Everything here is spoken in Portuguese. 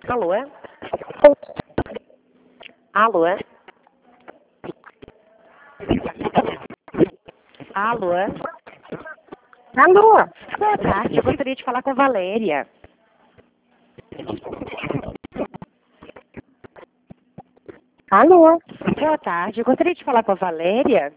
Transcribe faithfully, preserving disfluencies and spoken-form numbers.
Alô? Alô? Alô? Alô? Boa tarde, eu gostaria de falar com a Valéria. Alô? Boa tarde, eu gostaria de falar com a Valéria.